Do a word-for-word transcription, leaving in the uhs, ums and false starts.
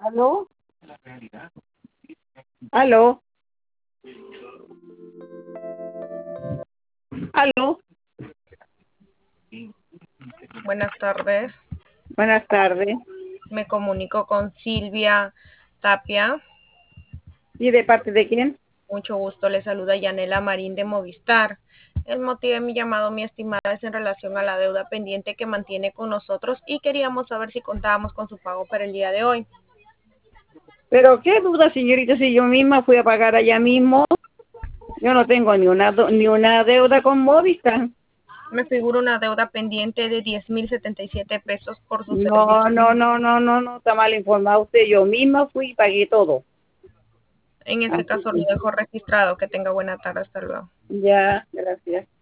¿Aló? ¿Aló? ¿Aló? Buenas tardes. Buenas tardes. Me comunico con Silvia Tapia. ¿Y de parte de quién? Mucho gusto. Le saluda Yanela Marín de Movistar. El motivo de mi llamado, mi estimada, es en relación a la deuda pendiente que mantiene con nosotros y queríamos saber si contábamos con su pago para el día de hoy. Pero qué duda, señorita, si yo misma fui a pagar allá mismo. Yo no tengo ni una do- ni una deuda con Movistar. Me figura una deuda pendiente de diez mil setenta y siete pesos por su No, servicio. no, no, no, no, no, está mal informado usted. Yo misma fui y pagué todo. En ese Así caso lo que, dejo registrado. Que tenga buena tarde. Hasta luego. ya, gracias.